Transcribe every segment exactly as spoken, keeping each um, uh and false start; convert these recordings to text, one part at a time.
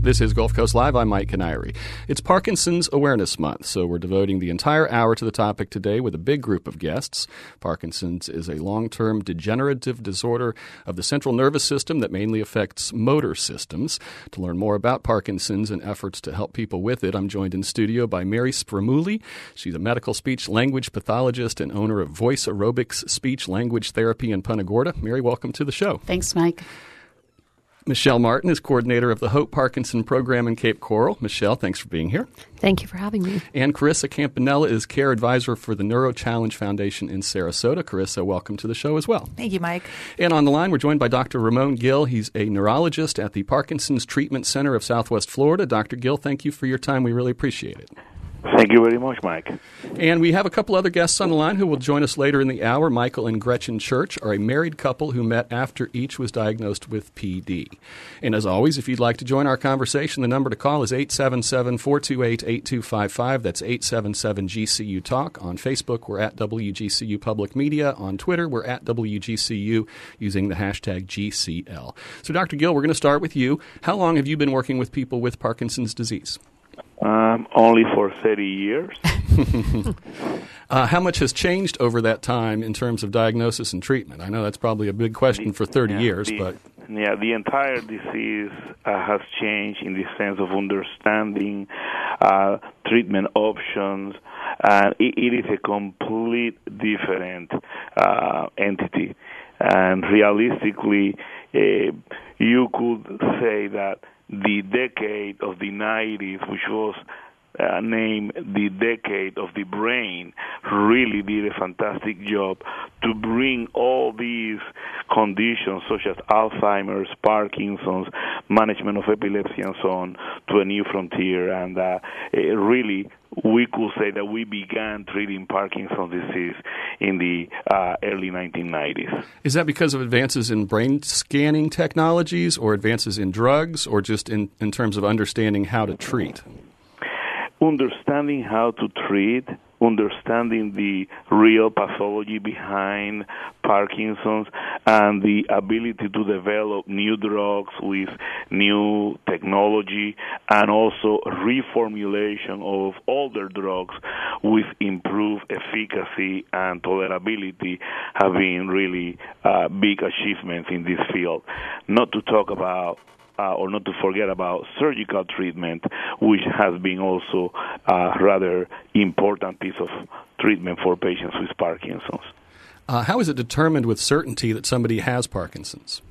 This is Gulf Coast Live. I'm Mike Canary. It's Parkinson's Awareness Month, so we're devoting the entire hour to the topic today with a big group of guests. Parkinson's is a long-term degenerative disorder of the central nervous system that mainly affects motor systems. To learn more about Parkinson's and efforts to help people with it, I'm joined in studio by Mary Spramuli. She's a medical speech language pathologist and owner of Voice Aerobics Speech Language Therapy in Punta Gorda. Mary, welcome to the show. Thanks, Mike. Michelle Martin is coordinator of the Hope Parkinson Program in Cape Coral. Michelle, thanks for being here. Thank you for having me. And Carissa Campanella is care advisor for the Neuro Challenge Foundation in Sarasota. Carissa, welcome to the show as well. Thank you, Mike. And on the line, we're joined by Doctor Ramon Gill. He's a neurologist at the Parkinson's Treatment Center of Southwest Florida. Doctor Gill, thank you for your time. We really appreciate it. Thank you very much, Mike. And we have a couple other guests on the line who will join us later in the hour. Michael and Gretchen Church are a married couple who met after each was diagnosed with P D. And as always, if you'd like to join our conversation, the number to call is eight seven seven, four two eight, eight two five five. That's eight seven seven G C U Talk. On Facebook, we're at W G C U Public Media. On Twitter, we're at W G C U using the hashtag G C L. So, Doctor Gill, we're going to start with you. How long have you been working with people with Parkinson's disease? Um, only for thirty years. uh, how much has changed over that time in terms of diagnosis and treatment? I know that's probably a big question the, for thirty yeah, years, the, but... Yeah, the entire disease uh, has changed in the sense of understanding uh, treatment options, and it, it is a complete different uh, entity. And realistically, uh, you could say that the decade of the nineties, which was uh, named the decade of the brain, really did a fantastic job to bring all these conditions such as Alzheimer's, Parkinson's, management of epilepsy, and so on to a new frontier. And uh, really, we could say that we began treating Parkinson's disease in the uh, early nineteen nineties. Is that because of advances in brain scanning technologies or advances in drugs or just in, in terms of understanding how to treat? Understanding how to treat, understanding the real pathology behind Parkinson's, and the ability to develop new drugs with new technology, and also reformulation of older drugs with improved efficacy and tolerability have been really uh, big achievements in this field. Not to talk about Uh, or not to forget about surgical treatment, which has been also a rather important piece of treatment for patients with Parkinson's. Uh, how is it determined with certainty that somebody has Parkinson's?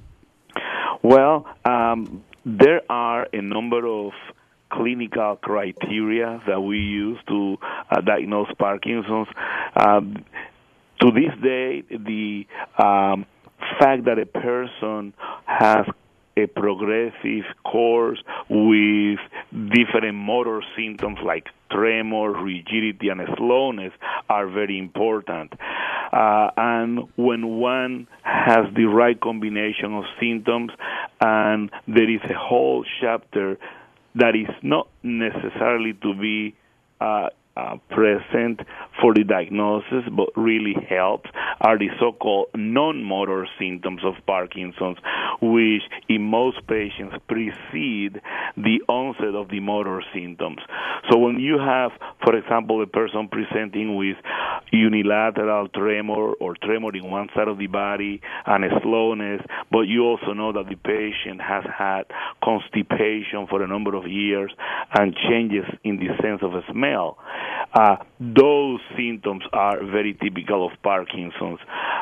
Well, um, there are a number of clinical criteria that we use to uh, diagnose Parkinson's. Um, to this day, the um, fact that a person has a progressive course with different motor symptoms like tremor, rigidity, and slowness are very important. Uh, and when one has the right combination of symptoms, and there is a whole chapter that is not necessarily to be uh, Uh, present for the diagnosis, but really helps, are the so-called non-motor symptoms of Parkinson's, which in most patients precede the onset of the motor symptoms. So when you have, for example, a person presenting with unilateral tremor or tremor in one side of the body and a slowness, but you also know that the patient has had constipation for a number of years and changes in the sense of smell, Uh, those symptoms are very typical of Parkinson's.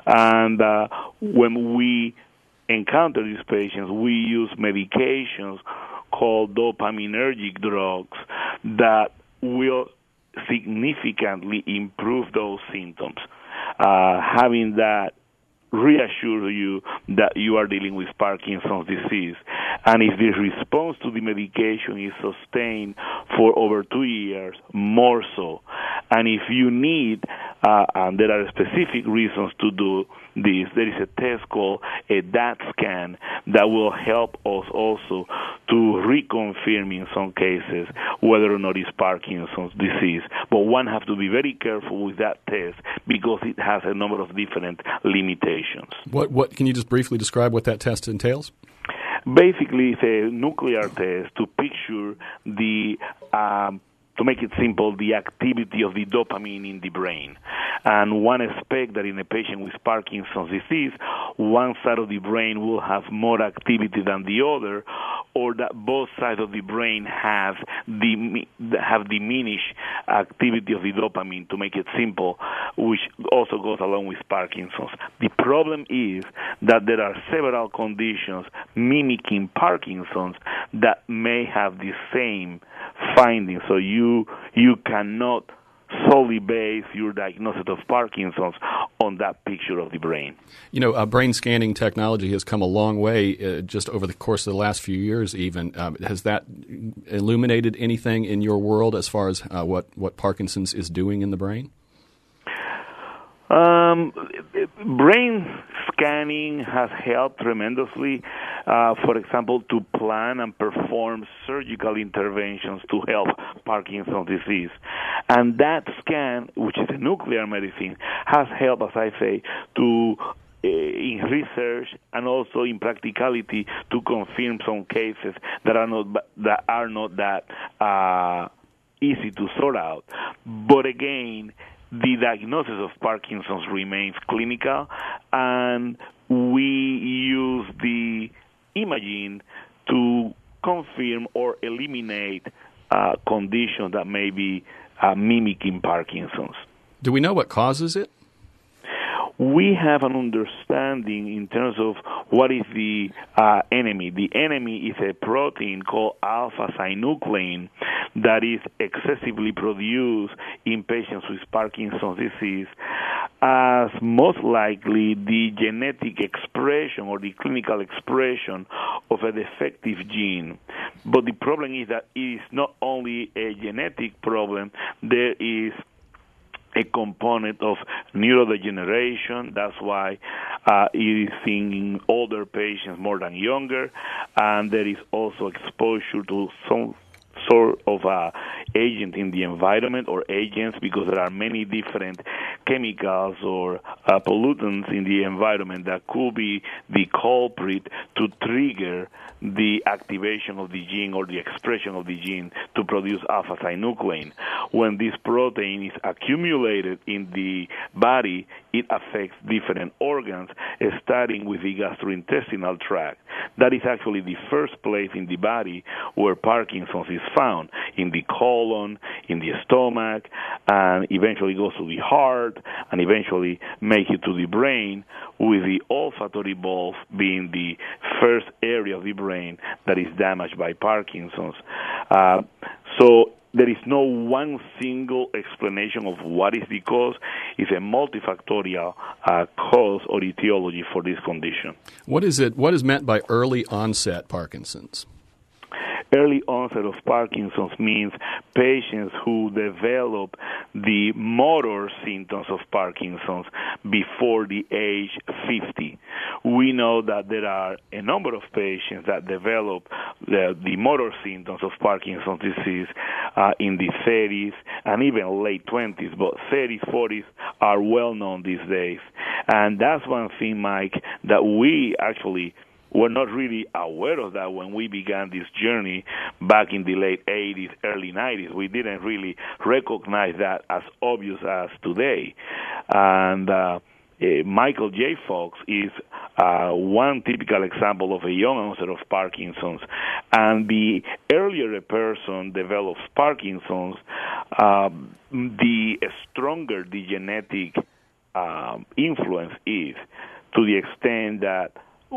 And uh, when we encounter these patients, we use medications called dopaminergic drugs that will significantly improve those symptoms. Uh, having that reassure you that you are dealing with Parkinson's disease. And if the response to the medication is sustained for over two years, more so. And if you need, uh, and there are specific reasons to do this, there is a test called a D A T scan that will help us also to reconfirm in some cases whether or not it's Parkinson's disease. But one has to be very careful with that test because it has a number of different limitations. What, what can you just briefly describe what that test entails? Basically, it's a nuclear test to picture the um, to make it simple, the activity of the dopamine in the brain. And one expects that in a patient with Parkinson's disease, one side of the brain will have more activity than the other, or that both sides of the brain have the have diminished activity of the dopamine, to make it simple, which also goes along with Parkinson's. The problem is that there are several conditions mimicking Parkinson's that may have the same findings. So you you cannot solely base your diagnosis of Parkinson's on that picture of the brain. You know, uh, brain scanning technology has come a long way uh, just over the course of the last few years even. Uh, has that illuminated anything in your world as far as uh, what, what Parkinson's is doing in the brain? Um, brain scanning has helped tremendously, uh, for example, to plan and perform surgical interventions to help Parkinson's disease. And that scan, which is a nuclear medicine, has helped, as I say, to uh, in research and also in practicality to confirm some cases that are not that are not that uh, easy to sort out. But again, the diagnosis of Parkinson's remains clinical, and we use the imaging to confirm or eliminate uh, conditions that may be uh, mimicking Parkinson's. Do we know what causes it? We have an understanding in terms of what is the uh, enemy. The enemy is a protein called alpha-synuclein that is excessively produced in patients with Parkinson's disease, as most likely the genetic expression or the clinical expression of a defective gene. But the problem is that it is not only a genetic problem, there is a component of neurodegeneration. That's why uh, it is in older patients more than younger, and there is also exposure to some sort of uh, agent in the environment or agents, because there are many different chemicals or uh, pollutants in the environment that could be the culprit to trigger the activation of the gene or the expression of the gene to produce alpha-synuclein. When this protein is accumulated in the body, it affects different organs, starting with the gastrointestinal tract. That is actually the first place in the body where Parkinson's is found, in the colon, in the stomach, and eventually goes to the heart, and eventually make it to the brain, with the olfactory bulb being the first area of the brain that is damaged by Parkinson's. Uh, so there is no one single explanation of what is the cause. It's a multifactorial uh, cause or etiology for this condition. What is it? What is meant by early onset Parkinson's? Early onset of Parkinson's means patients who develop the motor symptoms of Parkinson's before the age fifty. We know that there are a number of patients that develop the, the motor symptoms of Parkinson's disease uh, in the thirties and even late twenties, but thirties, forties are well known these days. And that's one thing, Mike, that we actually were not really aware of that when we began this journey back in the late eighties, early nineties. We didn't really recognize that as obvious as today. And uh, uh, Michael J. Fox is uh, one typical example of a young onset of Parkinson's. And the earlier a person develops Parkinson's, uh, the stronger the genetic um, influence is, to the extent that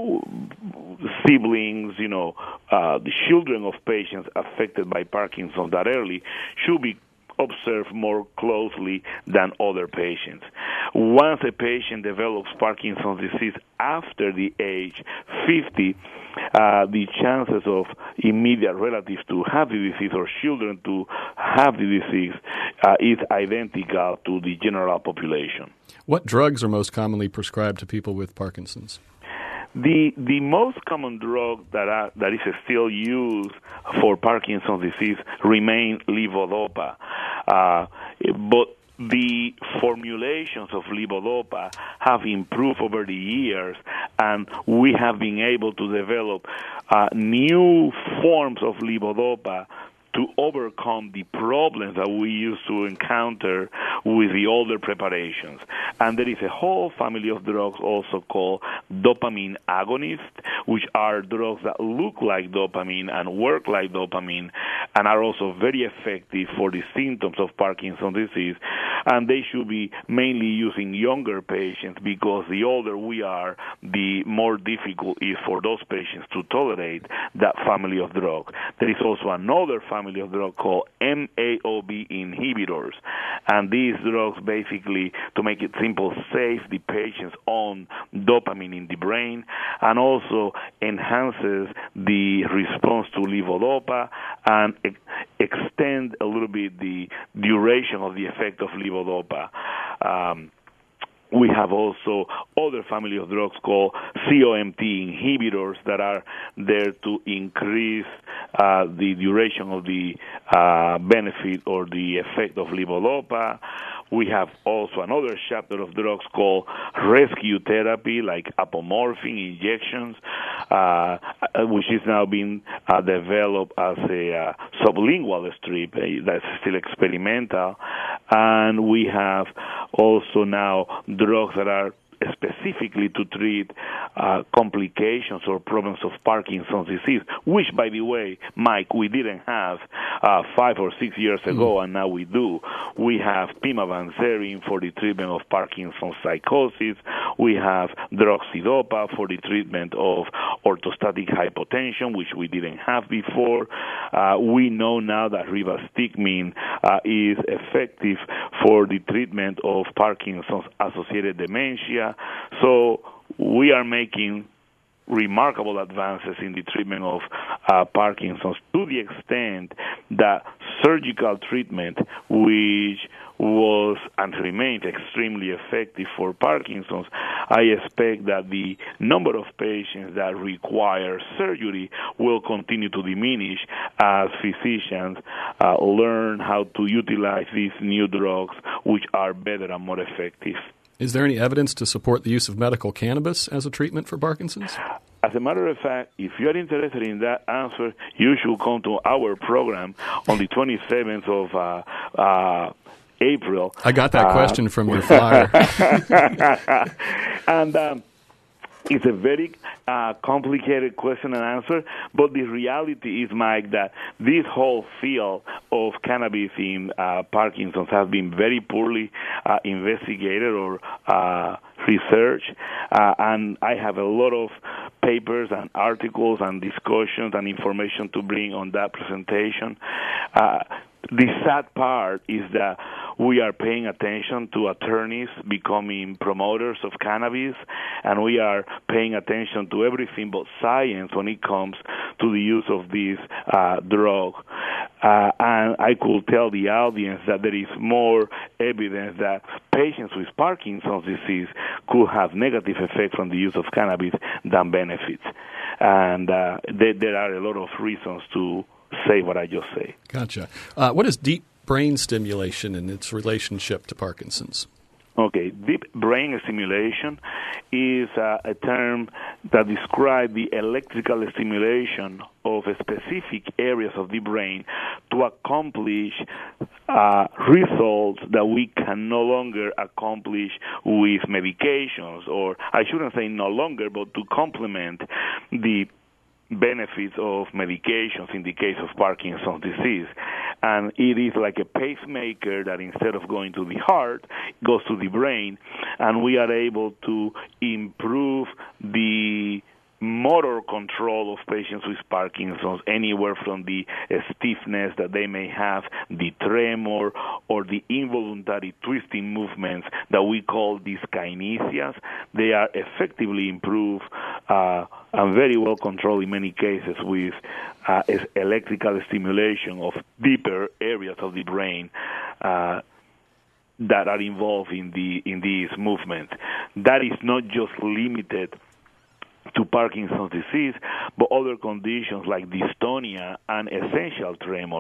siblings, you know, uh, the children of patients affected by Parkinson's that early should be observed more closely than other patients. Once a patient develops Parkinson's disease after the age fifty, uh, the chances of immediate relatives to have the disease or children to have the disease uh, is identical to the general population. What drugs are most commonly prescribed to people with Parkinson's? The the most common drug that are, that is still used for Parkinson's disease remains levodopa, uh, but the formulations of levodopa have improved over the years, and we have been able to develop uh, new forms of levodopa to overcome the problems that we used to encounter with the older preparations. And there is a whole family of drugs also called dopamine agonists, which are drugs that look like dopamine and work like dopamine and are also very effective for the symptoms of Parkinson's disease. And they should be mainly used in younger patients, because the older we are, the more difficult it is for those patients to tolerate that family of drugs. There is also another family of drugs called M A O B inhibitors, and these drugs basically, to make it simple, save the patient's own dopamine in the brain, and also enhances the response to levodopa and ex- extend a little bit the duration of the effect of levodopa. Um, We have also other family of drugs called C O M T inhibitors that are there to increase uh, the duration of the uh, benefit or the effect of levodopa. We have also another chapter of drugs called rescue therapy, like apomorphine injections, uh, which is now being uh, developed as a uh, sublingual strip. Uh, that's still experimental. And we have also now drugs that are specifically to treat uh, complications or problems of Parkinson's disease, which, by the way, Mike, we didn't have uh, five or six years ago, mm. and now we do. We have pimavanserin for the treatment of Parkinson's psychosis. We have droxidopa for the treatment of orthostatic hypotension, which we didn't have before. Uh, we know now that rivastigmine uh, is effective for the treatment of Parkinson's-associated dementia. So we are making remarkable advances in the treatment of uh, Parkinson's, to the extent that surgical treatment, which was and remains extremely effective for Parkinson's, I expect that the number of patients that require surgery will continue to diminish as physicians uh, learn how to utilize these new drugs, which are better and more effective. Is there any evidence to support the use of medical cannabis as a treatment for Parkinson's? As a matter of fact, if you are interested in that answer, you should come to our program on the twenty-seventh of uh, uh, April. I got that uh, question from your flyer. and um, it's a very uh, complicated question and answer, but the reality is, Mike, that this whole field of cannabis in uh, Parkinson's has been very poorly uh, investigated or uh, researched, uh, and I have a lot of papers and articles and discussions and information to bring on that presentation. Uh, the sad part is that we are paying attention to attorneys becoming promoters of cannabis, and we are paying attention to everything but science when it comes to the use of this uh, drug. Uh, and I could tell the audience that there is more evidence that patients with Parkinson's disease could have negative effects from the use of cannabis than benefits. And uh, there, there are a lot of reasons to say what I just say. Gotcha. Uh, what is deep brain stimulation and its relationship to Parkinson's? Okay, deep brain stimulation is uh, a term that describes the electrical stimulation of specific areas of the brain to accomplish uh, results that we can no longer accomplish with medications, or I shouldn't say no longer, but to complement the benefits of medications in the case of Parkinson's disease. And it is like a pacemaker that instead of going to the heart, goes to the brain, and we are able to improve the motor control of patients with Parkinson's, anywhere from the stiffness that they may have, the tremor, or the involuntary twisting movements that we call dyskinesias. They are effectively improved uh, and very well controlled in many cases with uh, electrical stimulation of deeper areas of the brain uh, that are involved in the in these movements. That is not just limited to Parkinson's disease, but other conditions like dystonia and essential tremor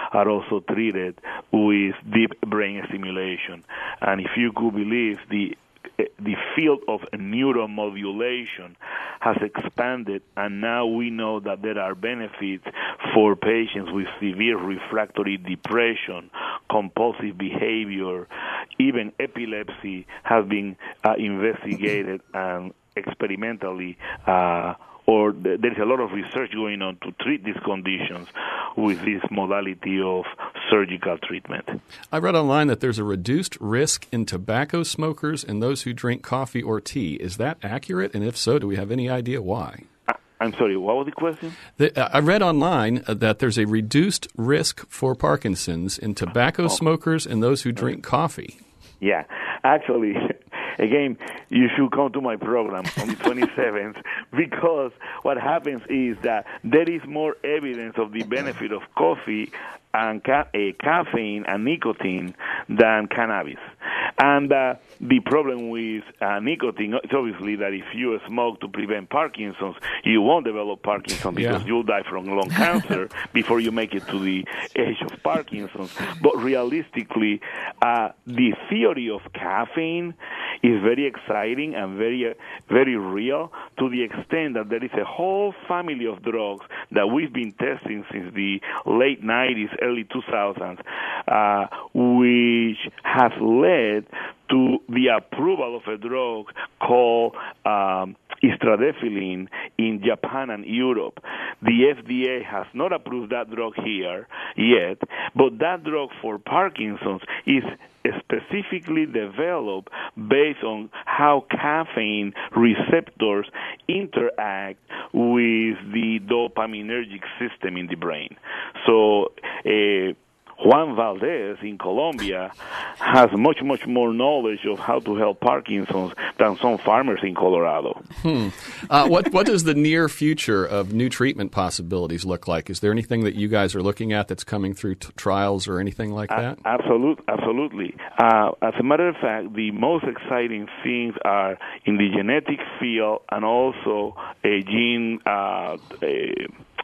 are also treated with deep brain stimulation. And if you could believe, the the field of neuromodulation has expanded, and now we know that there are benefits for patients with severe refractory depression, compulsive behavior, even epilepsy has been uh, investigated and experimentally uh, or there's a lot of research going on to treat these conditions with this modality of surgical treatment. I read online that there's a reduced risk in tobacco smokers and those who drink coffee or tea. Is that accurate? And if so, do we have any idea why? I'm sorry, what was the question? The, I read online that there's a reduced risk for Parkinson's in tobacco oh. smokers and those who drink coffee. Yeah, actually, again, you should come to my program on the twenty-seventh because what happens is that there is more evidence of the benefit of coffee and ca- uh, caffeine and nicotine than cannabis. And uh, the problem with uh, nicotine is obviously that if you smoke to prevent Parkinson's, you won't develop Parkinson's because yeah. you'll die from lung cancer before you make it to the age of Parkinson's. But realistically, uh, the theory of caffeine is very exciting and very, uh, very real to the extent that there is a whole family of drugs that we've been testing since the late nineties, early two thousands, uh, which has led to the approval of a drug called um, istradefylline in Japan and Europe. The F D A has not approved that drug here yet, but that drug for Parkinson's is specifically developed based on how caffeine receptors interact with the dopaminergic system in the brain. So, uh, Juan Valdez in Colombia has much, much more knowledge of how to help Parkinson's than some farmers in Colorado. Hmm. Uh, what what does the near future of new treatment possibilities look like? Is there anything that you guys are looking at that's coming through t- trials or anything like that? Uh, absolute, absolutely. Uh, as a matter of fact, the most exciting things are in the genetic field and also a gene uh, a,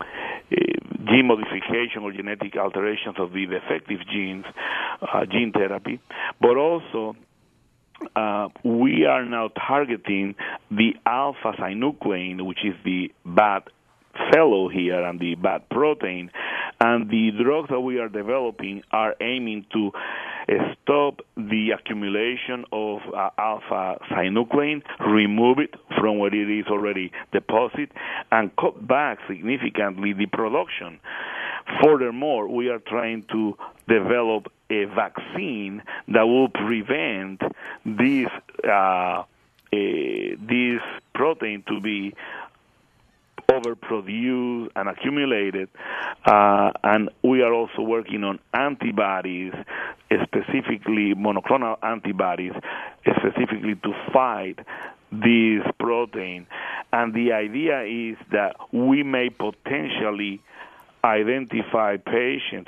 gene modification or genetic alterations of the defective genes, uh, gene therapy, but also uh, we are now targeting the alpha-synuclein, which is the bad fellow here and the bad protein, and the drugs that we are developing are aiming to uh, stop the accumulation of uh, alpha-synuclein, remove it from where it is already deposited, and cut back significantly the production. Furthermore, we are trying to develop a vaccine that will prevent this uh, uh, this protein to be overproduced and accumulated, uh, and we are also working on antibodies, specifically monoclonal antibodies, specifically to fight this protein. And the idea is that we may potentially identify patients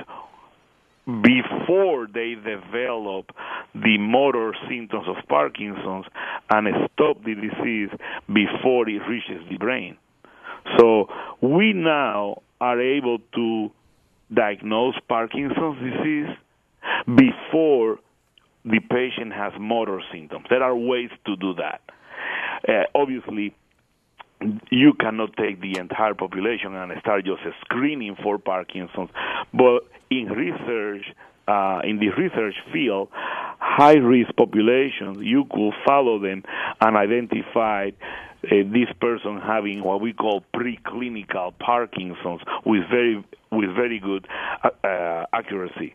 before they develop the motor symptoms of Parkinson's and stop the disease before it reaches the brain. So we now are able to diagnose Parkinson's disease before the patient has motor symptoms. There are ways to do that. Uh, obviously, you cannot take the entire population and start just screening for Parkinson's, but in research, uh, in the research field, high-risk populations, you could follow them and identify Uh, this person having what we call preclinical Parkinson's with very with very good uh, uh, accuracy.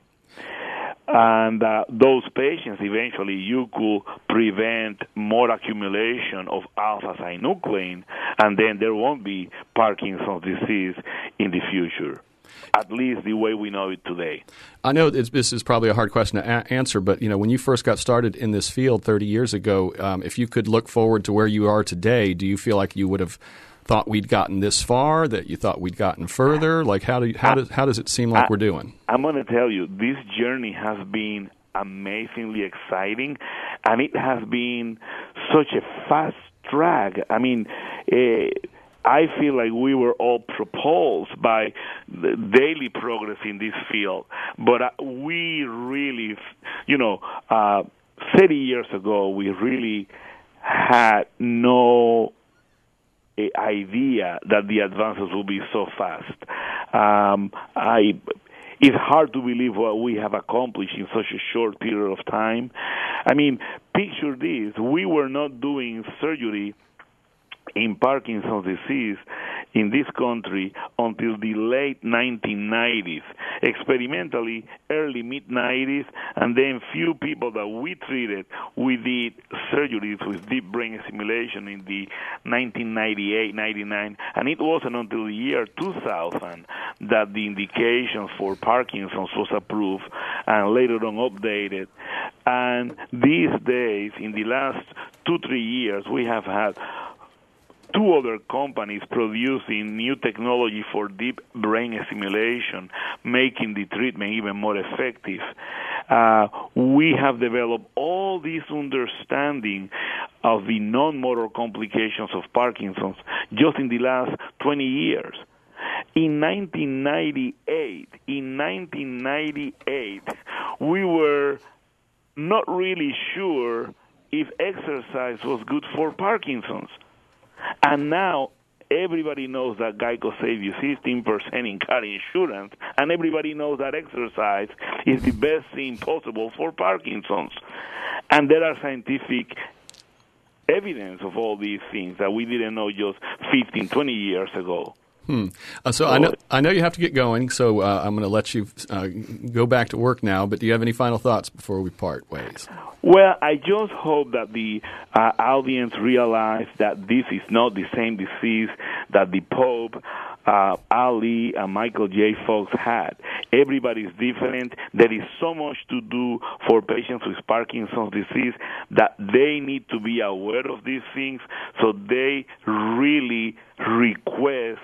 And uh, those patients, eventually, you could prevent more accumulation of alpha-synuclein, and then there won't be Parkinson's disease in the future, at least the way we know it today. I know it's, this is probably a hard question to a- answer, but you know, when you first got started in this field thirty years ago, um, if you could look forward to where you are today, do you feel like you would have thought we'd gotten this far, that you thought we'd gotten further? Like, how do you, how does how does it seem like I, we're doing? I'm going to tell you, this journey has been amazingly exciting, and it has been such a fast track. I mean, uh, I feel like we were all propulsed by the daily progress in this field, but uh, we really, you know, uh, thirty years ago, we really had no idea that the advances will be so fast. Um, I, it's hard to believe what we have accomplished in such a short period of time. I mean, picture this. We were not doing surgery in Parkinson's disease in this country until the late nineteen nineties, experimentally early mid nineties, and then few people that we treated, we did surgeries with deep brain stimulation in the nineteen ninety-eight, ninety-nine, and it wasn't until the year two thousand that the indication for Parkinson's was approved and later on updated. And these days, in the last two, three years, we have had two other companies producing new technology for deep brain stimulation, making the treatment even more effective. Uh, we have developed all this understanding of the non-motor complications of Parkinson's just in the last twenty years. In nineteen ninety-eight, in nineteen ninety-eight, we were not really sure if exercise was good for Parkinson's. And now everybody knows that Geico saves you fifteen percent in car insurance, and everybody knows that exercise is the best thing possible for Parkinson's. And there are scientific evidence of all these things that we didn't know just fifteen, twenty years ago. Hmm. Uh, so I know I know you have to get going, so uh, I'm going to let you uh, go back to work now, but do you have any final thoughts before we part ways? Well, I just hope that the uh, audience realize that this is not the same disease that the Pope, uh, Ali, and Michael J. Fox had. Everybody is different. There is so much to do for patients with Parkinson's disease that they need to be aware of these things, so they really request,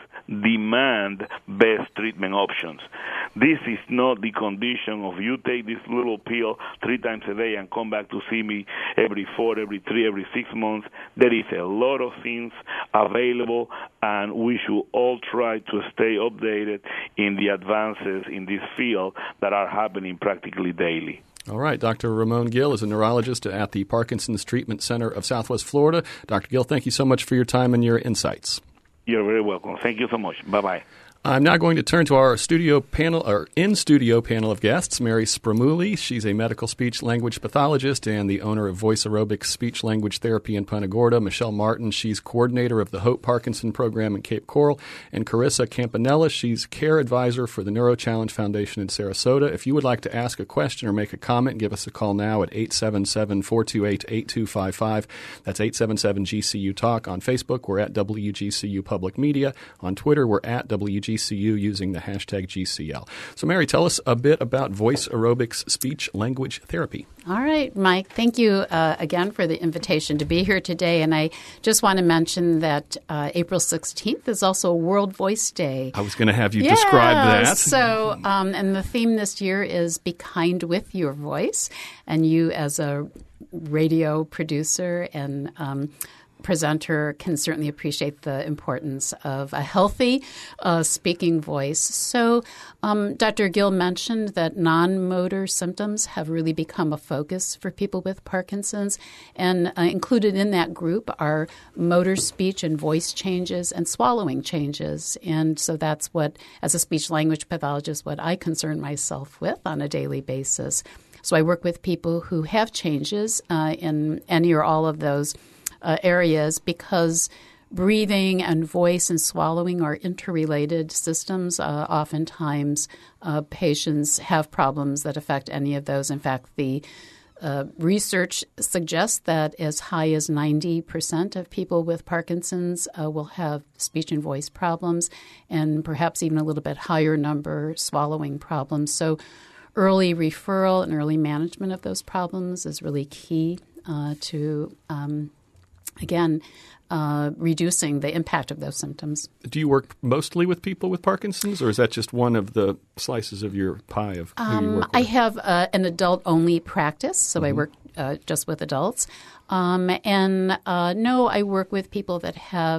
demand best treatment options. This is not the condition of you take this little pill three times a day and come back to see me every four, every three, every six months. There is a lot of things available, and we should all try to stay updated in the advances in this field that are happening practically daily. All right. Doctor Ramon Gill is a neurologist at the Parkinson's Treatment Center of Southwest Florida. Doctor Gill, thank you so much for your time and your insights. You're very welcome. Thank you so much. Bye-bye. I'm now going to turn to our studio panel, or in-studio panel of guests, Mary Spramuli. She's a medical speech-language pathologist and the owner of Voice Aerobics Speech-Language Therapy in Punta Gorda. Michelle Martin, she's coordinator of the Hope Parkinson Program in Cape Coral. And Carissa Campanella, she's care advisor for the NeuroChallenge Foundation in Sarasota. If you would like to ask a question or make a comment, give us a call now at eight seven seven, four two eight, eight two five five. That's eight seven seven G C U Talk. On Facebook, we're at W G C U Public Media. On Twitter, we're at W G C U using the hashtag G C L. So, Mary, tell us a bit about Voice Aerobics Speech Language Therapy. All right, Mike. Thank you uh, again for the invitation to be here today. And I just want to mention that uh, April sixteenth is also World Voice Day. I was going to have you yeah, describe that. So, um, and the theme this year is Be Kind with Your Voice. And you as a radio producer and um presenter can certainly appreciate the importance of a healthy uh, speaking voice. So um, Doctor Gill mentioned that non-motor symptoms have really become a focus for people with Parkinson's, and uh, included in that group are motor speech and voice changes and swallowing changes. And so that's what, as a speech-language pathologist, what I concern myself with on a daily basis. So I work with people who have changes uh, in any or all of those Uh, areas, because breathing and voice and swallowing are interrelated systems. Uh, oftentimes, uh, patients have problems that affect any of those. In fact, the uh, research suggests that as high as ninety percent of people with Parkinson's uh, will have speech and voice problems, and perhaps even a little bit higher number swallowing problems. So early referral and early management of those problems is really key uh, to um, Again, uh, reducing the impact of those symptoms. Do you work mostly with people with Parkinson's, or is that just one of the slices of your pie of who um, you work with? I have uh, an adult-only practice, so mm-hmm. I work uh, just with adults. Um, and uh, no, I work with people that have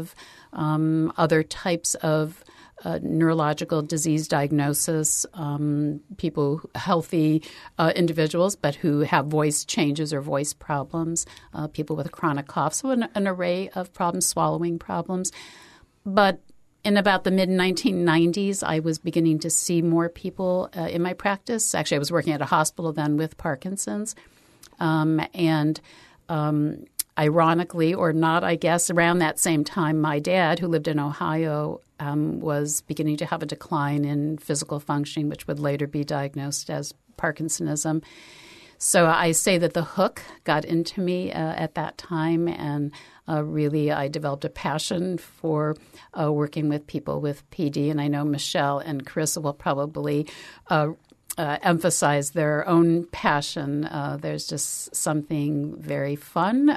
um, other types of Uh, neurological disease diagnosis, um, people, healthy uh, individuals, but who have voice changes or voice problems, uh, people with chronic cough, so an, an array of problems, swallowing problems. But in about the mid nineteen nineties, I was beginning to see more people uh, in my practice. Actually, I was working at a hospital then with Parkinson's, um, and um, ironically or not, I guess, around that same time, my dad, who lived in Ohio, um, was beginning to have a decline in physical functioning, which would later be diagnosed as Parkinsonism. So I say that the hook got into me uh, at that time, and uh, really I developed a passion for uh, working with people with P D. And I know Michelle and Carissa will probably uh, uh, emphasize their own passion. Uh, there's just something very fun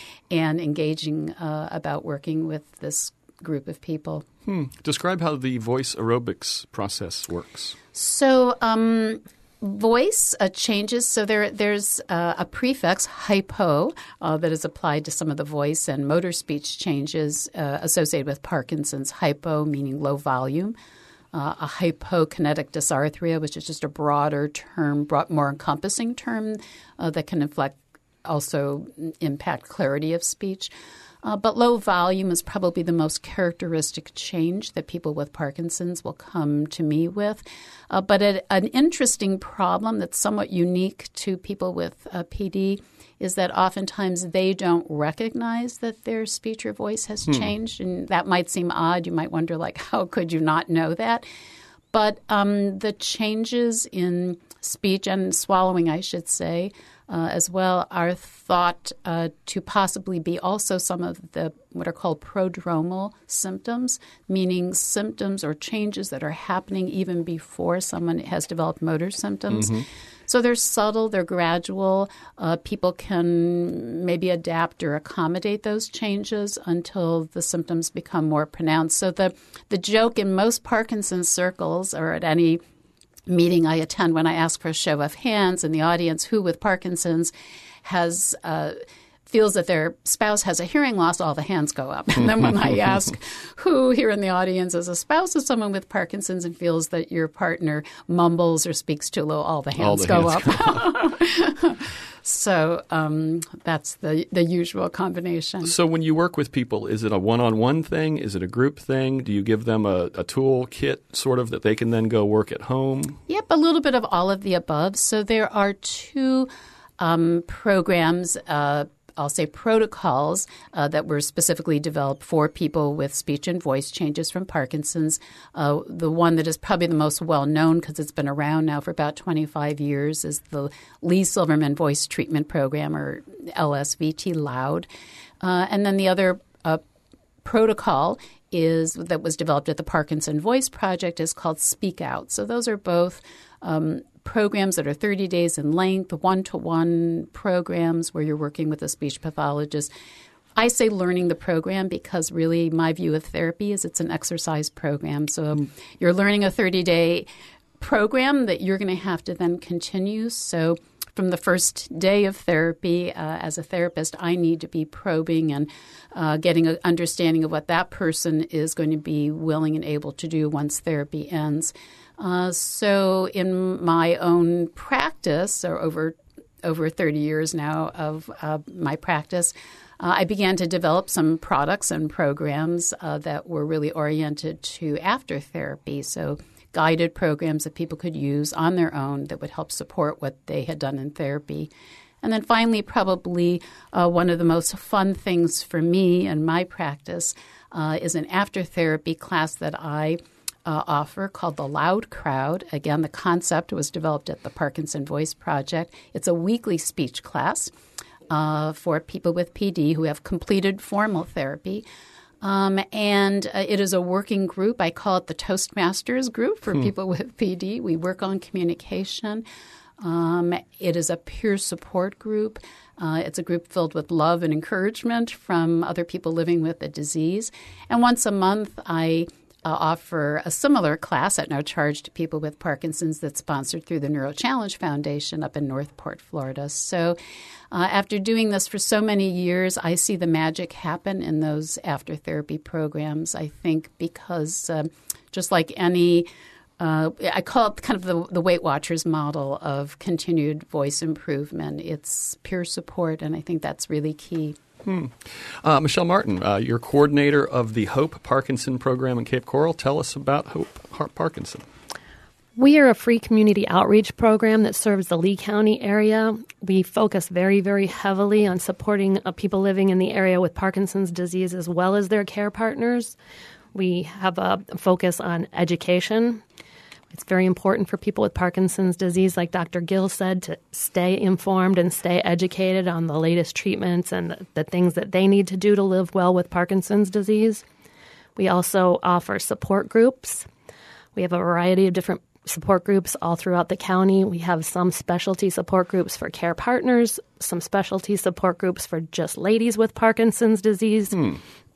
and engaging uh, about working with this group of people. Hmm. Describe how the voice aerobics process works. So um, voice uh, changes. So there, there's uh, a prefix, hypo, uh, that is applied to some of the voice and motor speech changes uh, associated with Parkinson's. Hypo meaning low volume. Uh, a hypokinetic dysarthria, which is just a broader term, broad, more encompassing term uh, that can inflect, also impact clarity of speech. Uh, but low volume is probably the most characteristic change that people with Parkinson's will come to me with. Uh, but a, an interesting problem that's somewhat unique to people with uh, P D is that oftentimes they don't recognize that their speech or voice has hmm. changed. And that might seem odd. You might wonder, like, how could you not know that? But um, the changes in speech and swallowing, I should say, Uh, as well, are thought uh, to possibly be also some of the what are called prodromal symptoms, meaning symptoms or changes that are happening even before someone has developed motor symptoms. Mm-hmm. So they're subtle, they're gradual. Uh, people can maybe adapt or accommodate those changes until the symptoms become more pronounced. So the, the joke in most Parkinson's circles, or at any meeting I attend, when I ask for a show of hands in the audience, who with Parkinson's has uh, feels that their spouse has a hearing loss, all the hands go up. And then when I ask who here in the audience is a spouse of someone with Parkinson's and feels that your partner mumbles or speaks too low, all the hands all the go hands up. Go. So um, that's the, the usual combination. So when you work with people, is it a one-on-one thing? Is it a group thing? Do you give them a, a tool kit sort of that they can then go work at home? Yep, a little bit of all of the above. So there are two um, programs, uh, I'll say protocols, uh, that were specifically developed for people with speech and voice changes from Parkinson's. Uh, the one that is probably the most well-known because it's been around now for about twenty-five years is the Lee Silverman Voice Treatment Program, or L S V T, LOUD. Uh, and then the other uh, protocol is that was developed at the Parkinson Voice Project is called Speak Out. So those are both um, programs that are thirty days in length, one-to-one programs where you're working with a speech pathologist. I say learning the program because really my view of therapy is it's an exercise program. So mm. you're learning a thirty-day program that you're going to have to then continue. So from the first day of therapy, uh, as a therapist, I need to be probing and uh, getting an understanding of what that person is going to be willing and able to do once therapy ends. Uh, so in my own practice, or over over thirty years now of uh, my practice, uh, I began to develop some products and programs uh, that were really oriented to after therapy. So guided programs that people could use on their own that would help support what they had done in therapy. And then finally, probably uh, one of the most fun things for me in my practice uh, is an after therapy class that I Uh, offer called the Loud Crowd. Again, the concept was developed at the Parkinson Voice Project. It's a weekly speech class uh, for people with P D who have completed formal therapy. Um, and uh, it is a working group. I call it the Toastmasters group for hmm. people with P D. We work on communication. Um, it is a peer support group. Uh, it's a group filled with love and encouragement from other people living with the disease. And once a month, I uh, offer a similar class at no charge to people with Parkinson's that's sponsored through the Neuro Challenge Foundation up in Northport, Florida. So uh, after doing this for so many years, I see the magic happen in those after therapy programs, I think, because uh, just like any Uh, I call it kind of the, the Weight Watchers model of continued voice improvement. It's peer support, and I think that's really key. Hmm. Uh, Michelle Martin, uh, you're coordinator of the Hope Parkinson program in Cape Coral. Tell us about Hope Parkinson. We are a free community outreach program that serves the Lee County area. We focus very, very heavily on supporting uh, people living in the area with Parkinson's disease as well as their care partners. We have a focus on education. It's very important for people with Parkinson's disease, like Doctor Gill said, to stay informed and stay educated on the latest treatments and the, the things that they need to do to live well with Parkinson's disease. We also offer support groups. We have a variety of different support groups all throughout the county. We have some specialty support groups for care partners, some specialty support groups for just ladies with Parkinson's disease. Hmm.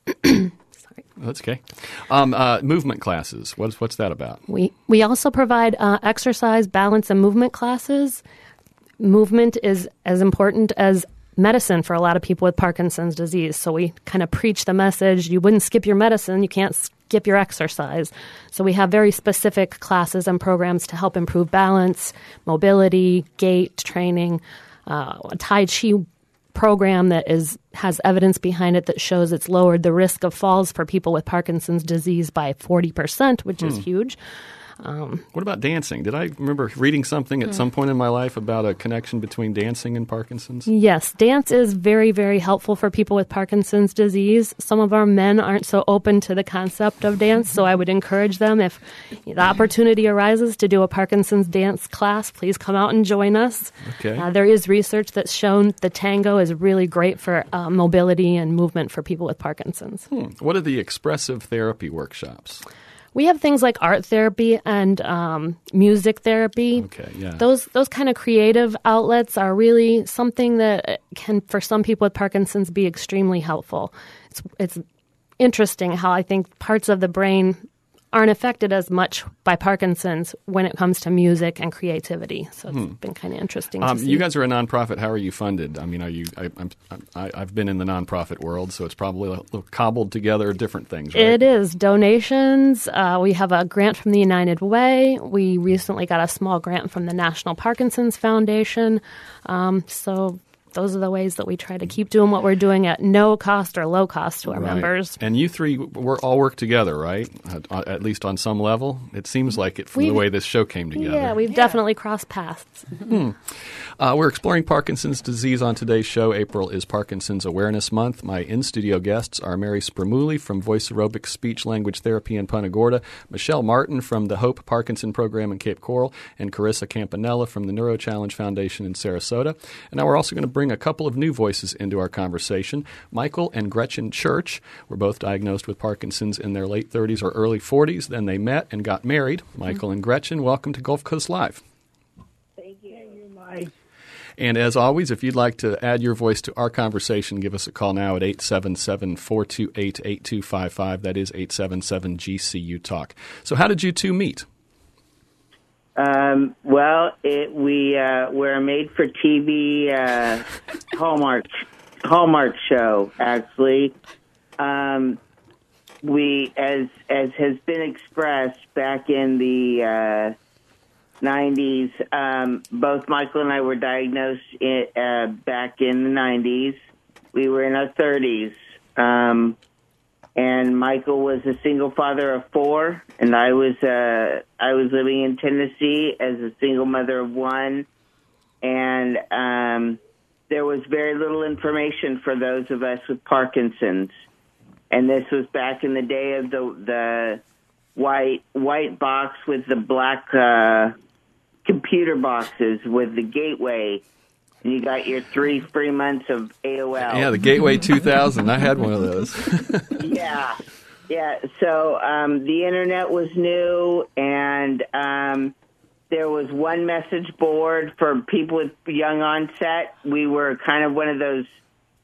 That's okay. Um, uh, movement classes. What's what's that about? We we also provide uh, exercise, balance, and movement classes. Movement is as important as medicine for a lot of people with Parkinson's disease. So we kind of preach the message: you wouldn't skip your medicine, you can't skip your exercise. So we have very specific classes and programs to help improve balance, mobility, gait training, uh, a Tai Chi program that is has evidence behind it that shows it's lowered the risk of falls for people with Parkinson's disease by forty percent, which hmm. is huge. Um, what about dancing? Did I remember reading something at mm. some point in my life about a connection between dancing and Parkinson's? Yes, dance is very, very helpful for people with Parkinson's disease. Some of our men aren't so open to the concept of dance, so I would encourage them, if the opportunity arises to do a Parkinson's dance class, please come out and join us. Okay. Uh, there is research that's shown the tango is really great for uh, mobility and movement for people with Parkinson's. Hmm. What are the expressive therapy workshops? We have things like art therapy and um, music therapy. Okay, yeah. Those those kind of creative outlets are really something that can, for some people with Parkinson's, be extremely helpful. It's it's interesting how I think parts of the brain aren't affected as much by Parkinson's when it comes to music and creativity. So it's hmm. been kind of interesting um, to see. You guys are a nonprofit. How are you funded? I mean, are you? I, I'm, I, I've been in the nonprofit world, so it's probably a little cobbled together different things, right? It is. Donations. Uh, we have a grant from the United Way. We recently got a small grant from the National Parkinson's Foundation. Um, so those are the ways that we try to keep doing what we're doing at no cost or low cost to our right. members. And you three we're all work together, right? At, at least on some level. It seems like it from we've, the way this show came together. Yeah, we've yeah. definitely crossed paths. Hmm. Uh, we're exploring Parkinson's disease on today's show. April is Parkinson's Awareness Month. My in-studio guests are Mary Spramuli from Voice Aerobics Speech Language Therapy in Punta Gorda, Michelle Martin from the Hope Parkinson Program in Cape Coral, and Carissa Campanella from the Neuro Challenge Foundation in Sarasota. And now we're also going to bring a couple of new voices into our conversation. Michael and Gretchen Church were both diagnosed with Parkinson's in their late thirties or early forties. Then they met and got married. Michael and Gretchen, welcome to Gulf Coast Live. Thank you. Mike. And as always, if you'd like to add your voice to our conversation, give us a call now at eight seven seven, four two eight, eight two five five. That is eight seven seven G C U Talk. So how did you two meet? Um, well, it, we uh, we're a made-for-T V uh, Hallmark Hallmark show. Actually, um, we as as has been expressed back in the uh, nineties. Um, both Michael and I were diagnosed in, uh, back in the nineties. We were in our thirties. Um, And Michael was a single father of four, and I was uh, I was living in Tennessee as a single mother of one. And um, there was very little information for those of us with Parkinson's. And this was back in the day of the the white white box with the black uh, computer boxes with the gateway. You got your three free months of A O L. Yeah, the Gateway two thousand. I had one of those. yeah. Yeah. So um, the Internet was new, and um, there was one message board for people with young onset. We were kind of one of those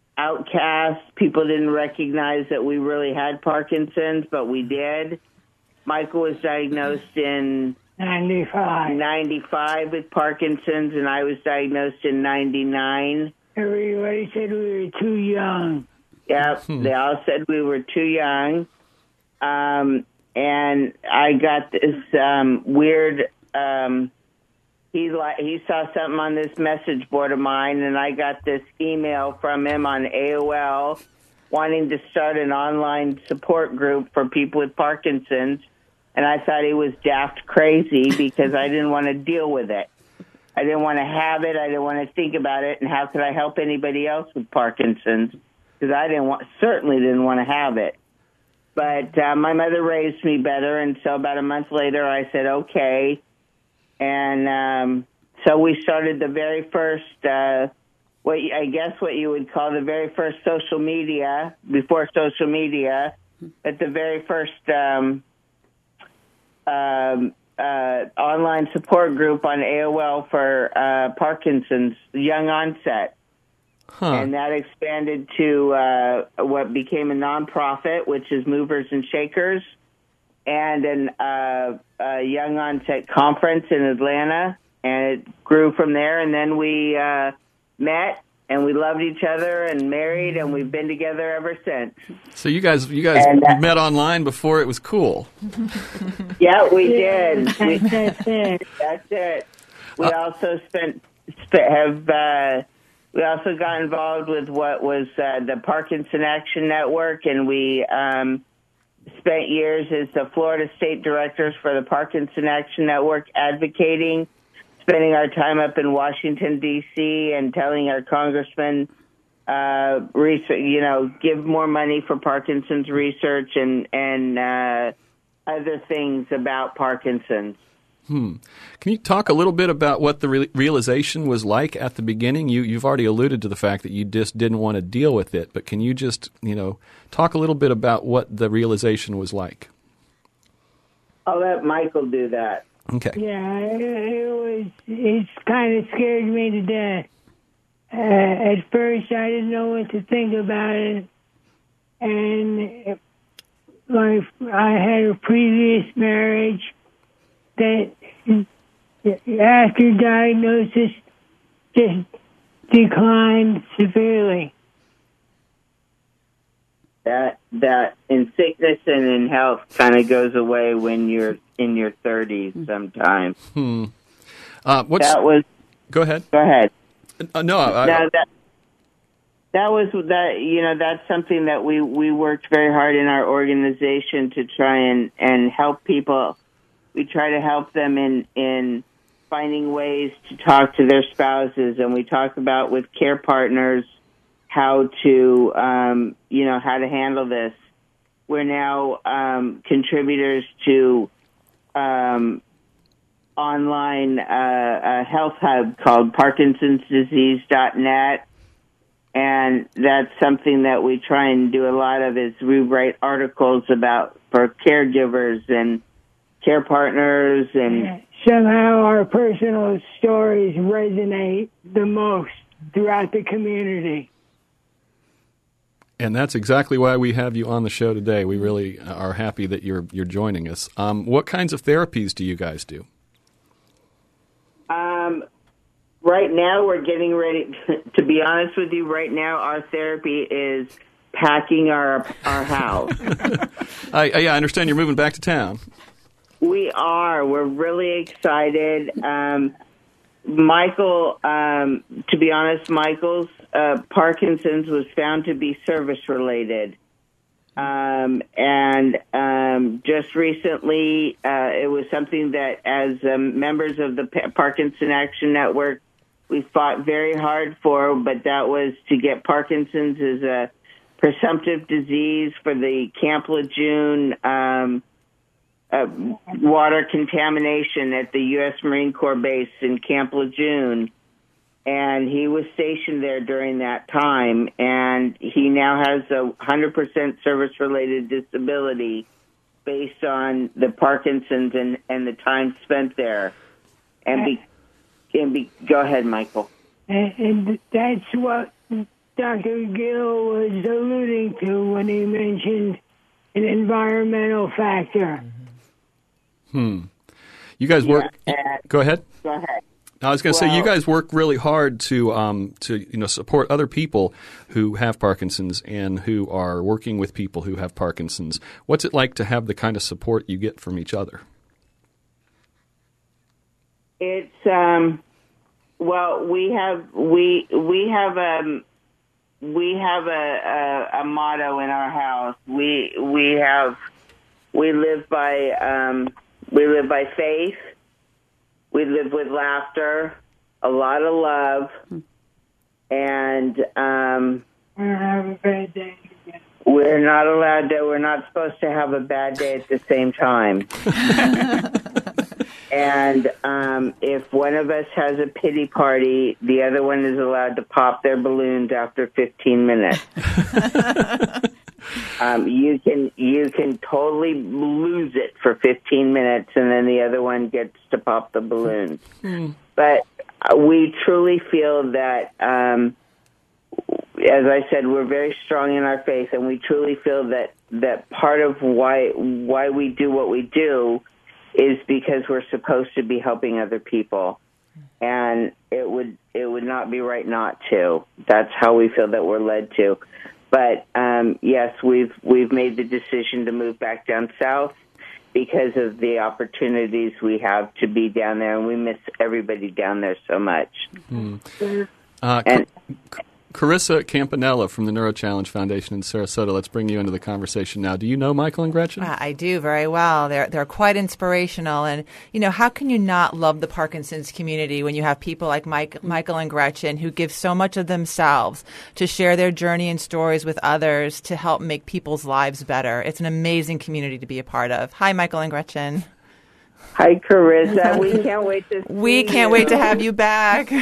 outcasts. People didn't recognize that we really had Parkinson's, but we did. Michael was diagnosed in ninety-five. ninety-five with Parkinson's, and I was diagnosed in ninety-nine. Everybody said we were too young. Yep, hmm. They all said we were too young. Um, and I got this um, weird... Um, he, li- he saw something on this message board of mine, and I got this email from him on A O L wanting to start an online support group for people with Parkinson's. And I thought he was daft crazy because I didn't want to deal with it. I didn't want to have it. I didn't want to think about it. And how could I help anybody else with Parkinson's? Because I didn't want, certainly didn't want to have it. But uh, my mother raised me better, and so about a month later, I said okay. And um, so we started the very first, uh, what I guess what you would call the very first social media before social media, at the very first. Um, Um, uh, online support group on A O L for uh, Parkinson's young onset. Huh. And that expanded to uh, what became a nonprofit, which is Movers and Shakers, and an, uh, a young onset conference in Atlanta. And it grew from there, and then we uh, met, and we loved each other and married, and we've been together ever since. So you guys you guys and, uh, met online before it was cool. Yeah, we did. We, that's it. That's it. We uh, also spent have uh, we also got involved with what was uh, the Parkinson Action Network, and we um, spent years as the Florida State Directors for the Parkinson Action Network, advocating, spending our time up in Washington, D C, and telling our congressmen, uh, research, you know, give more money for Parkinson's research and, and uh, other things about Parkinson's. Hmm. Can you talk a little bit about what the re- realization was like at the beginning? You, you've already alluded to the fact that you just didn't want to deal with it, but can you just, you know, talk a little bit about what the realization was like? I'll let Michael do that. Okay. Yeah, it, it was. It kind of scared me to death. Uh, at first, I didn't know what to think about it, and like I had a previous marriage that, after diagnosis, just declined severely. That that in sickness and in health kind of goes away when you're in your thirties sometimes. Hmm. Uh, what's, that was. Go ahead. Go ahead. Uh, no, I, no, that that was that. You know, that's something that we, we worked very hard in our organization to try and, and help people. We try to help them in in finding ways to talk to their spouses, and we talk about with care partners how to um, you know how to handle this. We're now um, contributors to um, online uh, a health hub called Parkinson's Disease dot net, and that's something that we try and do a lot of. Is we write articles about for caregivers and care partners, and somehow our personal stories resonate the most throughout the community. And that's exactly why we have you on the show today. We really are happy that you're you're joining us. Um, what kinds of therapies do you guys do? Um, right now, we're getting ready. To be honest with you, right now our therapy is packing our our house. I, I, yeah, I understand you're moving back to town. We are. We're really excited. Um, Michael, um, to be honest, Michael's uh, Parkinson's was found to be service-related. Um, and um, just recently, uh, it was something that as um, members of the P- Parkinson Action Network, we fought very hard for, but that was to get Parkinson's as a presumptive disease for the Camp Lejeune um Uh, water contamination at the U S Marine Corps base in Camp Lejeune, and he was stationed there during that time, and he now has a one hundred percent service-related disability based on the Parkinson's and, and the time spent there. And, be, and be, go ahead, Michael. And, and that's what Doctor Gill was alluding to when he mentioned an environmental factor. Hmm. You guys work. Yeah, uh, go ahead. Go ahead. I was going to well, say you guys work really hard to um, to you know support other people who have Parkinson's and who are working with people who have Parkinson's. What's it like to have the kind of support you get from each other? It's um, well, we have we we have um we have a, a a motto in our house. We we have we live by um, we live by faith. We live with laughter, a lot of love, and um, I don't have a bad day. we're not allowed to. We're not supposed to have a bad day at the same time. And um, if one of us has a pity party, the other one is allowed to pop their balloons after fifteen minutes. um, you can you can totally lose it for fifteen minutes, and then the other one gets to pop the balloons. Mm. But we truly feel that, um, as I said, we're very strong in our faith, and we truly feel that, that part of why why we do what we do is because we're supposed to be helping other people, and it would it would not be right not to. That's how we feel that we're led to. But um, yes, we've we've made the decision to move back down south because of the opportunities we have to be down there, and we miss everybody down there so much. Mm. Uh, and. Carissa Campanella from the NeuroChallenge Foundation in Sarasota. Let's bring you into the conversation now. Do you know Michael and Gretchen? Uh, I do very well. They're they're quite inspirational, and you know, how can you not love the Parkinson's community when you have people like Mike, Michael and Gretchen who give so much of themselves to share their journey and stories with others to help make people's lives better? It's an amazing community to be a part of. Hi, Michael and Gretchen. Hi, Carissa. We can't wait to see We can't you. wait to have you back.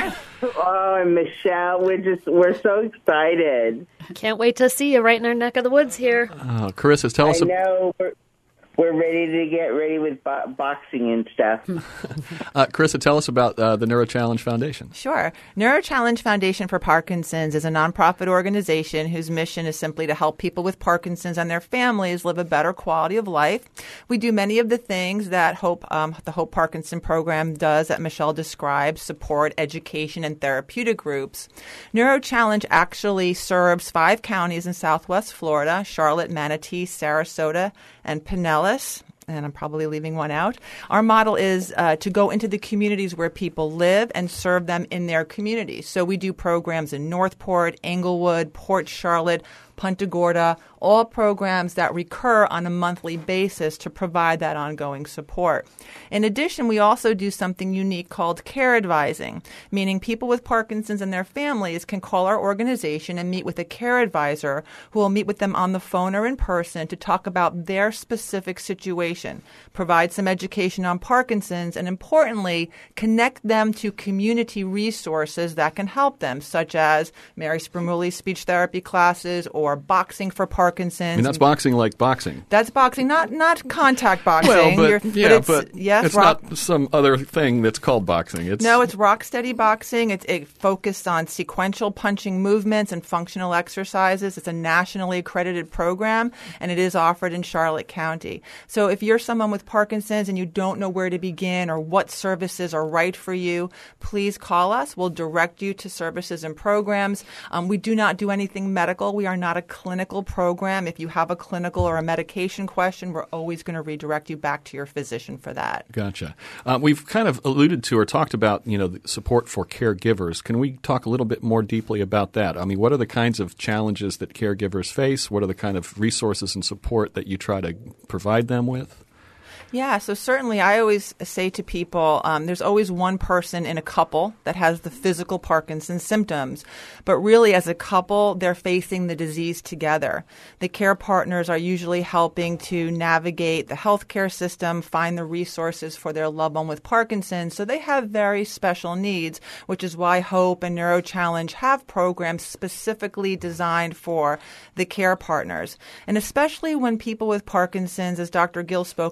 Oh, and Michelle, we're just we're so excited. Can't wait to see you right in our neck of the woods here. Uh, Carissa, tell us. I know we're, we're ready to get ready with bo- boxing and stuff. uh, Carissa, tell us about uh, the NeuroChallenge Foundation. Sure. NeuroChallenge Foundation for Parkinson's is a nonprofit organization whose mission is simply to help people with Parkinson's and their families live a better quality of life. We do many of the things that Hope, um, the Hope Parkinson program does that Michelle described: support, education, and therapeutic groups. NeuroChallenge actually serves five counties in Southwest Florida: Charlotte, Manatee, Sarasota, and Pinellas. And I'm probably leaving one out. Our model is uh, to go into the communities where people live and serve them in their communities. So we do programs in Northport, Englewood, Port Charlotte, Punta Gorda, all programs that recur on a monthly basis to provide that ongoing support. In addition, we also do something unique called care advising, meaning people with Parkinson's and their families can call our organization and meet with a care advisor who will meet with them on the phone or in person to talk about their specific situation, provide some education on Parkinson's, and importantly, connect them to community resources that can help them, such as Mary Spermuli's speech therapy classes or boxing for Parkinson's. I mean, that's boxing like boxing. That's boxing, not not contact boxing. Well, but, You're, yeah, but it's, but yes, it's rock, not some other thing that's called boxing. It's No, it's rock steady boxing. It's it focused on sequential punching movements and functional exercises. It's a nationally accredited program, and it is offered in Charlotte County. So if you're someone with Parkinson's and you don't know where to begin or what services are right for you, please call us. We'll direct you to services and programs. Um, we do not do anything medical. We are not a clinical program. If you have a clinical or a medication question, we're always going to redirect you back to your physician for that. Gotcha. Uh, we've kind of alluded to or talked about, you know, the support for caregivers. Can we talk a little bit more deeply about that? I mean, what are the kinds of challenges that caregivers face? What are the kind of resources and support that you try to provide them with? Yeah, so certainly I always say to people, um, there's always one person in a couple that has the physical Parkinson's symptoms. But really, as a couple, they're facing the disease together. The care partners are usually helping to navigate the healthcare system, find the resources for their loved one with Parkinson's. So they have very special needs, which is why Hope and NeuroChallenge have programs specifically designed for the care partners. And especially when people with Parkinson's, as Doctor Gill spoke about,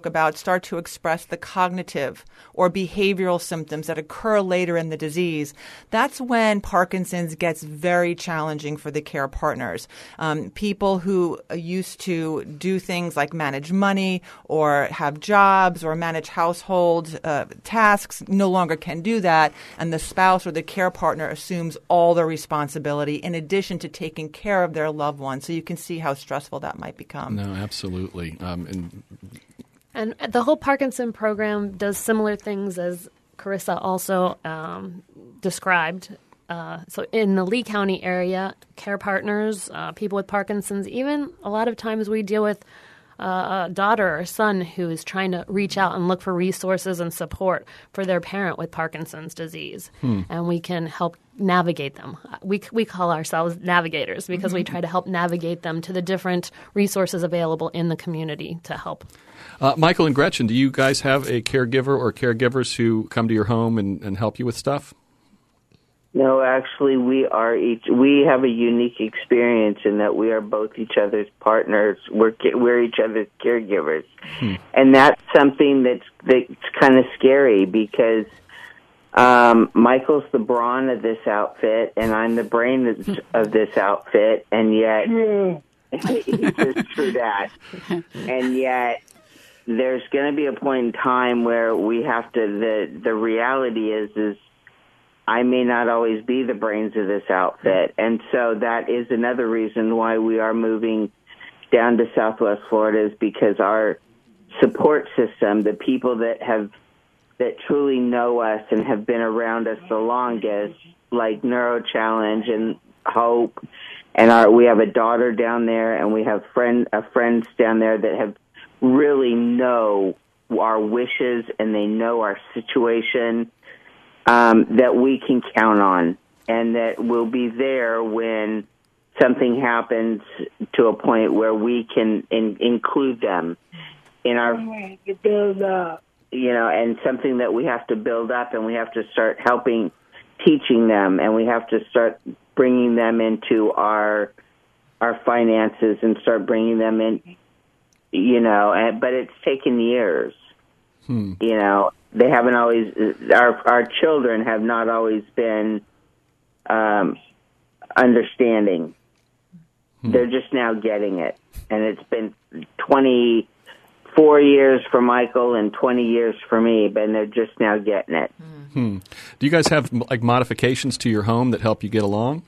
start to express the cognitive or behavioral symptoms that occur later in the disease, that's when Parkinson's gets very challenging for the care partners. Um, people who used to do things like manage money or have jobs or manage household uh, tasks no longer can do that, and the spouse or the care partner assumes all the responsibility in addition to taking care of their loved one. So you can see how stressful that might become. No, absolutely. Um, and And the whole Parkinson program does similar things as Carissa also um, described. Uh, so in the Lee County area, care partners, uh, people with Parkinson's, even a lot of times we deal with uh, a daughter or son who is trying to reach out and look for resources and support for their parent with Parkinson's disease. Hmm. And we can help navigate them. We we call ourselves navigators because mm-hmm. we try to help navigate them to the different resources available in the community to help. Uh, Michael and Gretchen, do you guys have a caregiver or caregivers who come to your home and, and help you with stuff? No, actually, we are each. We have a unique experience in that we are both each other's partners. We're we're each other's caregivers, hmm. and that's something that's that's kind of scary because um, Michael's the brawn of this outfit, and I'm the brain of, of this outfit, and yet it's true that, and yet there's going to be a point in time where we have to. The the reality is is. I may not always be the brains of this outfit. And so that is another reason why we are moving down to Southwest Florida, is because our support system, the people that have, that truly know us and have been around us the longest, like Neuro Challenge and Hope, and our, we have a daughter down there, and we have friend, uh, friends down there that have really know our wishes and they know our situation. Um, that we can count on, and that will be there when something happens to a point where we can in, include them in our, build up. You know, and something that we have to build up, and we have to start helping, teaching them, and we have to start bringing them into our our finances and start bringing them in. You know, and, but it's taken years. Hmm. You know. They haven't always, our our children have not always been um, understanding. Hmm. They're just now getting it. And it's been twenty-four years for Michael and twenty years for me, but they're just now getting it. Hmm. Do you guys have like modifications to your home that help you get along?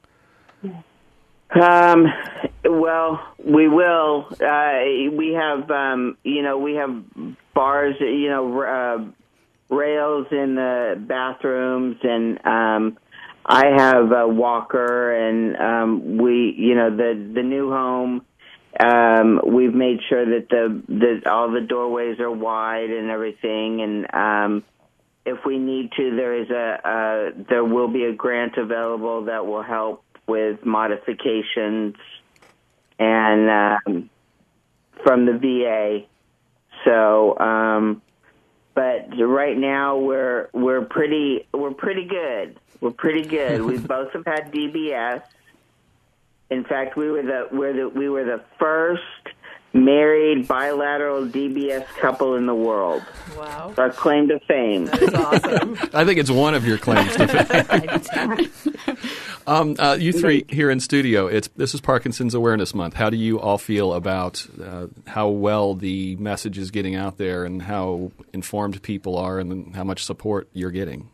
Um, well, we will. Uh, we have, um, you know, we have bars, you know, uh, rails in the bathrooms, and um, I have a walker, and um, we, you know, the the new home, um, we've made sure that the, the all the doorways are wide and everything, and um, if we need to, there is a, a there will be a grant available that will help with modifications, and um, from the V A. So, um, but right now we're we're pretty we're pretty good. We're pretty good. We both have had D B S. In fact, we were the we're the we were the first married bilateral D B S couple in the world. Wow! Our claim to fame. That is awesome. I think it's one of your claims to fame. um, uh, you three here in studio. It's this is Parkinson's Awareness Month. How do you all feel about uh, how well the message is getting out there, and how informed people are, and how much support you're getting?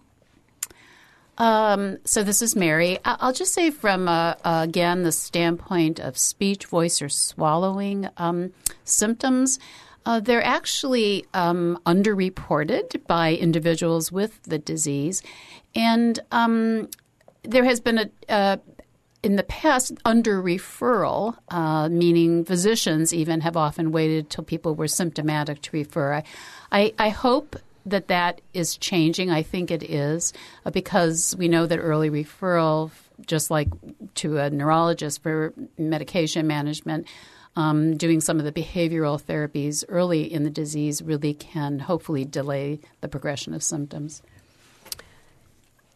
Um, so this is Mary. I'll just say from, uh, uh, again, the standpoint of speech, voice, or swallowing um, symptoms, uh, they're actually um, underreported by individuals with the disease. And um, there has been a uh, in the past under-referral, uh, meaning physicians even have often waited till people were symptomatic to refer. I, I, I hope that that is changing. I think it is, uh, because we know that early referral, just like to a neurologist for medication management, um, doing some of the behavioral therapies early in the disease really can hopefully delay the progression of symptoms.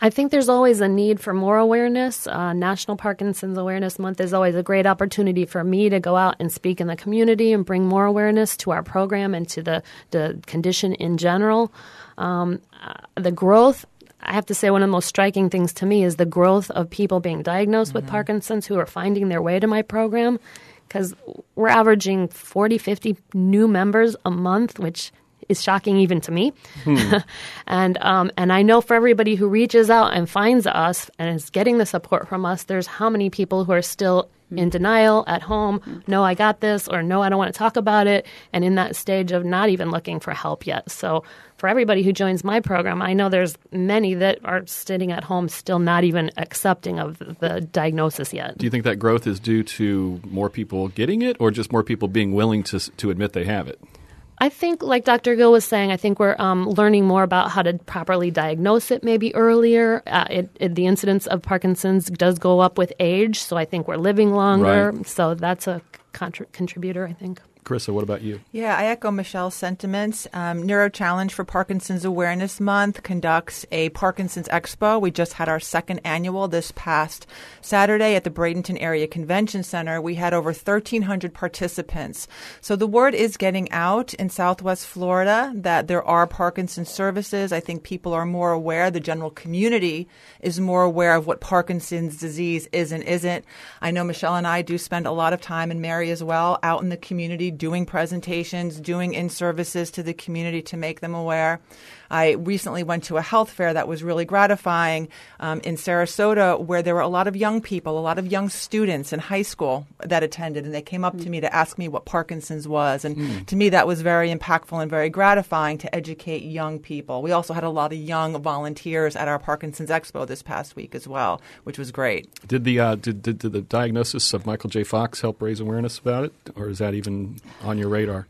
I think there's always a need for more awareness. Uh, National Parkinson's Awareness Month is always a great opportunity for me to go out and speak in the community and bring more awareness to our program and to the, the condition in general. Um, uh, the growth, I have to say one of the most striking things to me is the growth of people being diagnosed mm-hmm. with Parkinson's who are finding their way to my program, because we're averaging forty, fifty new members a month, which is shocking even to me. Hmm. and um, and I know for everybody who reaches out and finds us and is getting the support from us, there's how many people who are still in denial at home, no, I got this, or no, I don't want to talk about it, and in that stage of not even looking for help yet. So for everybody who joins my program, I know there's many that are sitting at home still not even accepting of the diagnosis yet. Do you think that growth is due to more people getting it, or just more people being willing to to admit they have it? I think, like Doctor Gill was saying, I think we're um, learning more about how to properly diagnose it maybe earlier. Uh, it, it, the incidence of Parkinson's does go up with age, so I think we're living longer. Right. So that's a contra- contributor, I think. Carissa, what about you? Yeah, I echo Michelle's sentiments. Um, Neuro Challenge for Parkinson's Awareness Month conducts a Parkinson's Expo. We just had our second annual this past Saturday at the Bradenton Area Convention Center. We had over thirteen hundred participants. So the word is getting out in Southwest Florida that there are Parkinson's services. I think people are more aware. The general community is more aware of what Parkinson's disease is and isn't. I know Michelle and I do spend a lot of time, and Mary as well, out in the community doing presentations, doing in-services to the community to make them aware. I recently went to a health fair that was really gratifying um, in Sarasota, where there were a lot of young people, a lot of young students in high school that attended, and they came up mm. to me to ask me what Parkinson's was. And mm. to me, that was very impactful and very gratifying to educate young people. We also had a lot of young volunteers at our Parkinson's Expo this past week as well, which was great. Did the uh, did, did, did the diagnosis of Michael J. Fox help raise awareness about it, or is that even on your radar?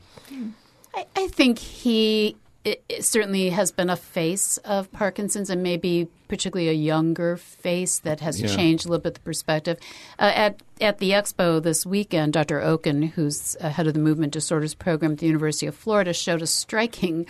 I, I think he it, it certainly has been a face of Parkinson's, and maybe particularly a younger face that has yeah. changed a little bit the perspective. Uh, at at the expo this weekend, Doctor Oken, who's uh, head of the Movement Disorders Program at the University of Florida, showed a striking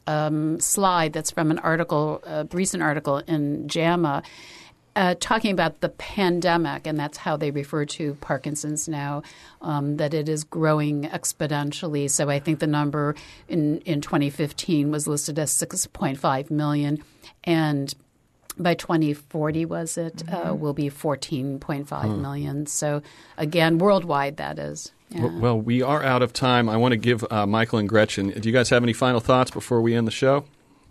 um, slide that's from an article, a recent article in JAMA, Uh, talking about the pandemic, and that's how they refer to Parkinson's now, um, that it is growing exponentially. So I think the number in, in twenty fifteen was listed as six point five million, and by twenty forty, was it, mm-hmm. uh, will be fourteen point five hmm. million. So again, worldwide that is. Yeah. Well, well, we are out of time. I want to give uh, Michael and Gretchen, do you guys have any final thoughts before we end the show?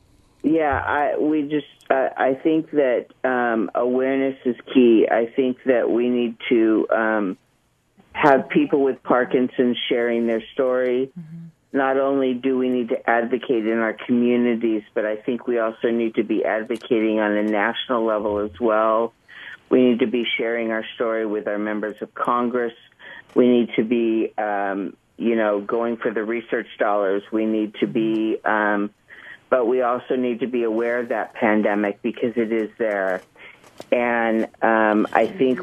Yeah, I, we just, uh, I think that um, awareness is key. I think that we need to um, have people with Parkinson's sharing their story. Mm-hmm. Not only do we need to advocate in our communities, but I think we also need to be advocating on a national level as well. We need to be sharing our story with our members of Congress. We need to be, um, you know, going for the research dollars. We need to be... Um, But we also need to be aware of that pandemic because it is there. And um, I think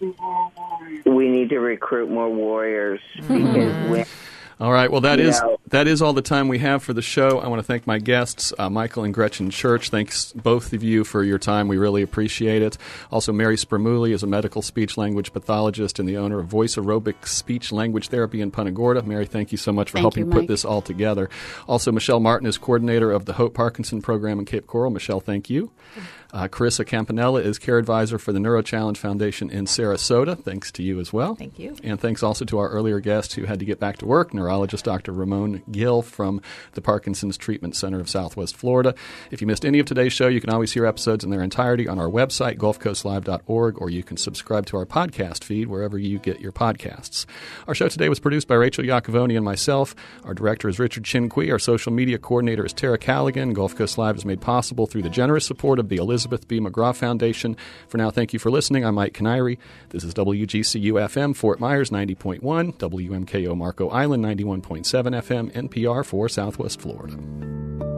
we need to recruit more warriors. Because when, all right. Well, that is know, that is all the time we have for the show. I want to thank my guests, uh, Michael and Gretchen Church. Thanks, both of you, for your time. We really appreciate it. Also, Mary Spermuli is a medical speech language pathologist and the owner of Voice Aerobic Speech Language Therapy in Punta Gorda. Mary, thank you so much for thank helping you, put this all together. Also, Michelle Martin is coordinator of the Hope Parkinson Program in Cape Coral. Michelle, thank you. Uh, Carissa Campanella is care advisor for the Neuro Challenge Foundation in Sarasota. Thanks to you as well. Thank you. And thanks also to our earlier guest who had to get back to work, neurologist Doctor Ramon Gill from the Parkinson's Treatment Center of Southwest Florida. If you missed any of today's show, you can always hear episodes in their entirety on our website, gulf coast live dot org, or you can subscribe to our podcast feed wherever you get your podcasts. Our show today was produced by Rachel Iacovoni and myself. Our director is Richard Chinqui. Our social media coordinator is Tara Callaghan. Gulf Coast Live is made possible through the generous support of the Elizabeth B. McGraw Foundation. For now, thank you for listening. I'm Mike Canary. This is W G C U F M Fort Myers ninety point one, W M K O Marco Island ninety-one point seven F M, N P R for Southwest Florida.